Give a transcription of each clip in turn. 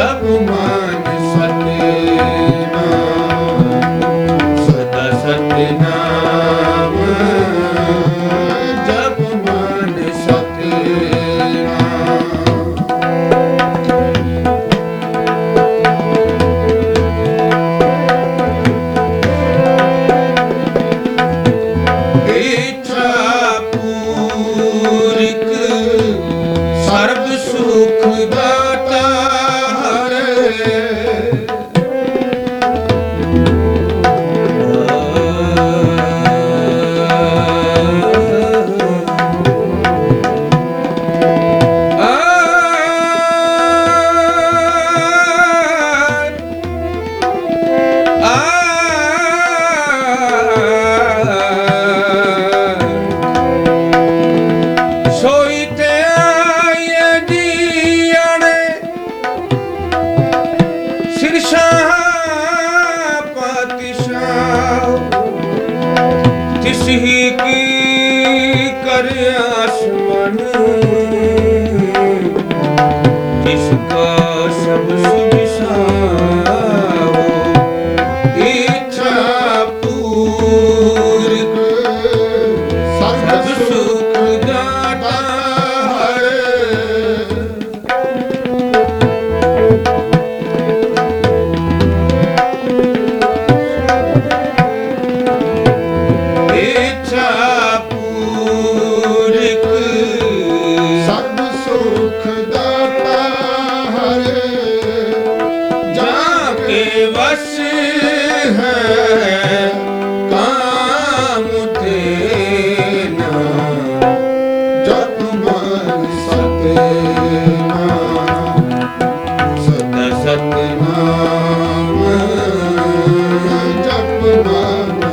ਜਪ ਮਨ ਸਤਿਨਾਮ ਸਦਾ ਸਤਿਨਾਮ ਜਪ ਮਨ ਸਤਿਨਾਮ ਇੱਛਾ ਪੂਰਿਕ ਸਰਬ ਸੁਖ ਦਾਤਾ ਹਰੇ ਸੋਈ ਤੇ ਆਏ ਜੀਣੇ ਸਿਰਸ਼ਾਹ ਪਾਤਸ਼ਾਹ ਤਿਸ ਹੀ ਕੀ ਕਰ ਆਸਮਨ ਤਿਸ ਕਾ ਸਭ ਸੁਭਿਸਾਵੋ ਇੱਛਾ ਪੂਰਿਕ ਸਭ ਸੁਖ ਦਾਤਾ ਇੱਛਾ ਪੂਰਿਕ ਸਭ ਸੁਖ ਦਾਤਾ ਹਰੇ ਜਾਂ ਕੇ ਵਸ ਹੈ ਕਾਮ ਤੇਨਾ ਜਪ ਮਨ ਸਤਿਨਾਮ ਸਦਾ ਸਤਿਨਾਮ ਜਪ ਮਨ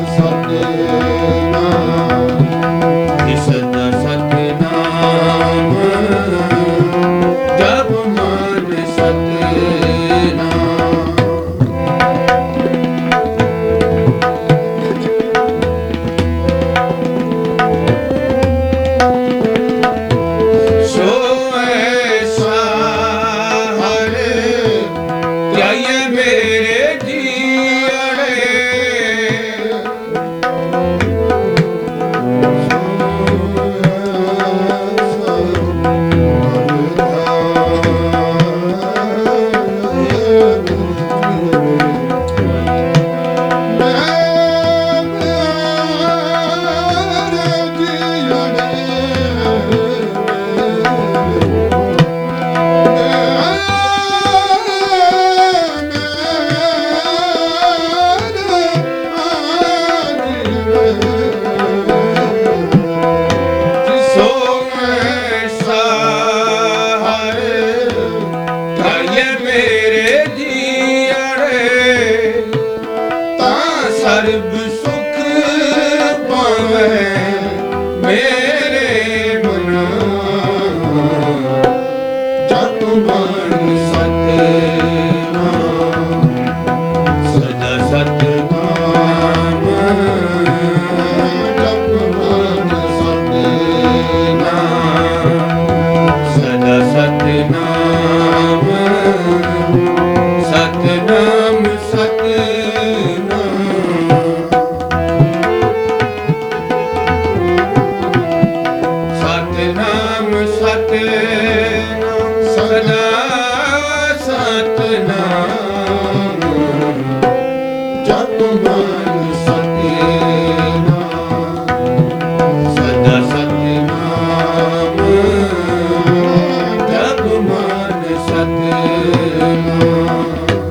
ਸਤਿਨਾਮ ਸਦਾ ਸਤਿਨਾਮ ਜਪ ਮਨ ਸਤਿਨਾਮ ਸੋ ਐਸਾ ਹਰੇ ਧਿਆਏ ਮੇਰੇ ਜੀਅੜੇ ਸੋ ਐਸਾ ਹਰੇ ਧਿਆਏ ਮੇਰੇ ਜੀਅੜੇ ਤਾਂ ਸਰਬ ਸੁਖ ਪਾਵੈ ਮੇਰੇ ਮਨਾ ਜਪ ਮਨ ਸਤਿਨਾਮ ਸਦਾ ਸਤਿਨਾਮ ਜਪ ਮਨ ਸਤਿਨਾਮ ਸਦਾ ਸਤਿਨਾਮ ਸਤਿਨਾਮ ਸਤਿਨਾਮ ਸਤਿਨਾਮ ਸਦਾ ਸਤਿਨਾਮ ਜਪ ਮਨ ਸਤਿਨਾਮ ਸਦਾ ਸਤਿਨਾਮ ਜਪ ਮਨ ਸਤਿਨਾਮ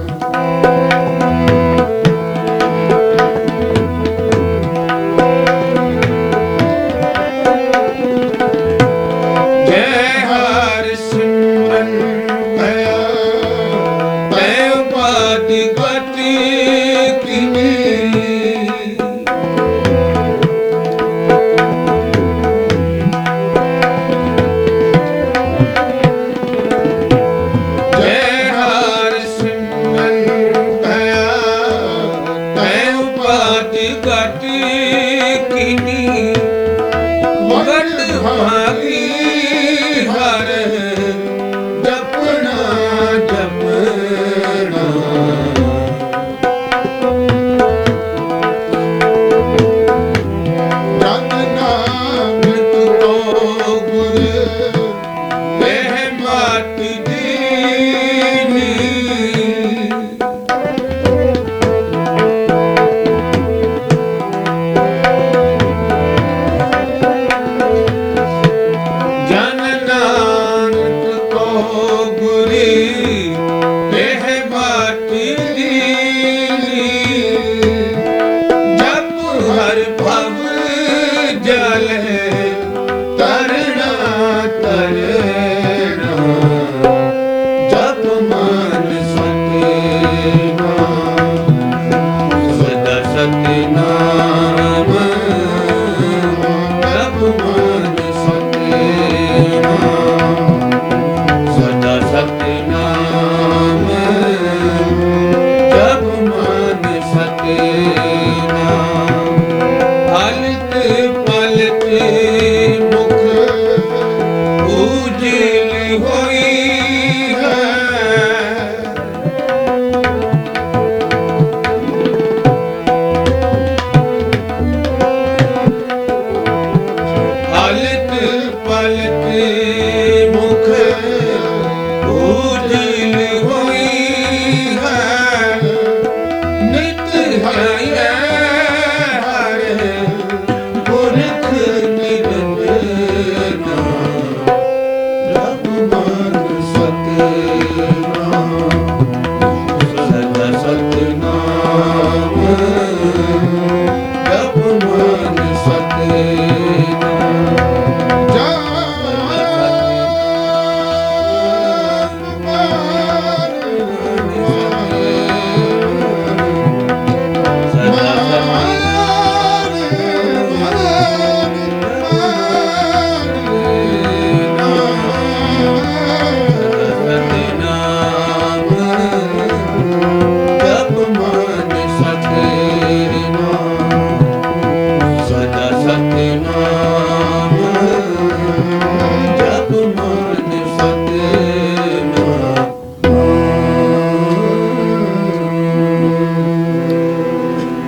ਜੈ ਹਰਿ ਸਿਮਰਨ ਭਇਆ ਤੈ ਉਪਾਧਿ